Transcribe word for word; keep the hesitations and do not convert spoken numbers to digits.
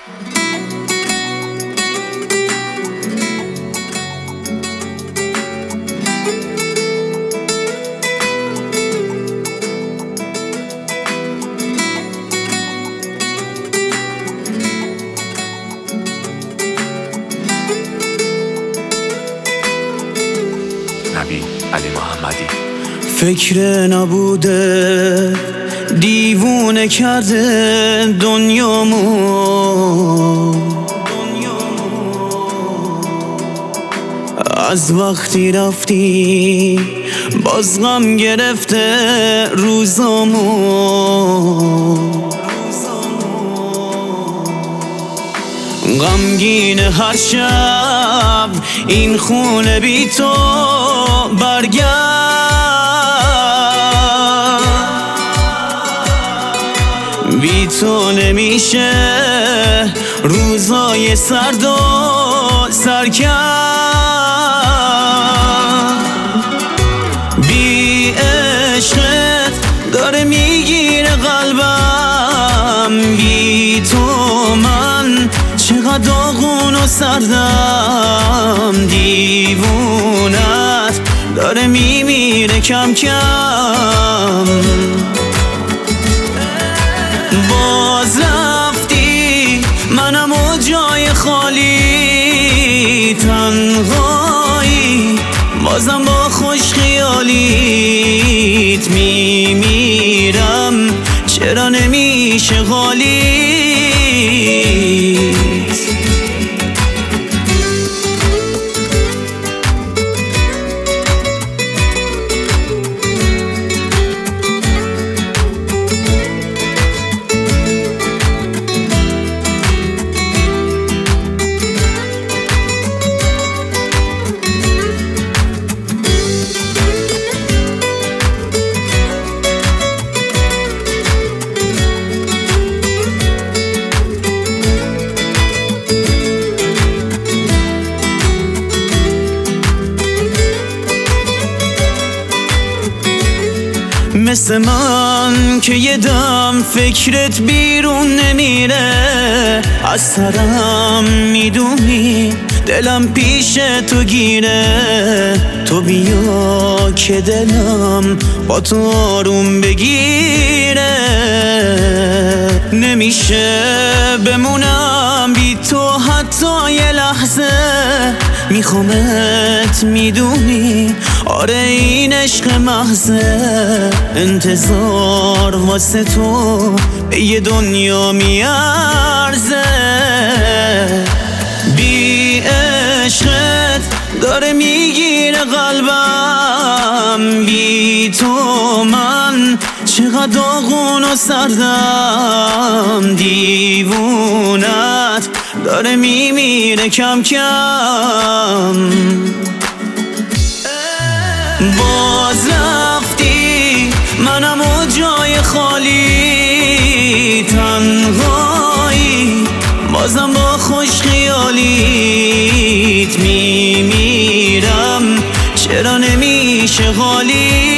نبی علی محمدی. فکر نبوده دیوونه کرده دنیامو، از وقتی رفتی باز غم گرفته روزامو. غمگین هر شب این خونه بی تو برگرد، بی تو نمیشه روزای سرد و سرکرد. بی عشقت داره میگیره قلبم، بی تو من چقدر داغون و سردم. دیوونت داره میمیره کم کم، باز رفتی منم و جای خالی تنهایی، بازم با خوش خیالیت میمیرم، چرا نمیشه حالیت. مثل من که یه دم فکرت بیرون نمیره از سرم، میدونی دلم پیش تو گیره. تو بیا که دلم با تو آروم بگیره، نمیشه بمونم بی تو حتی یه لحظه. میخوامت میدونی، آره این عشق محضه. انتظار واسه تو به یه دنیا میارزه. بی عشقت داره میگیره قلبم، بی تو من چقدر داغون و سردم. دیوونت داره میمیره کم کم، باز رفتی منم و جای خالی تنهایی، بازم با خوش خیالیت میمیرم، چرا نمیشه حالی.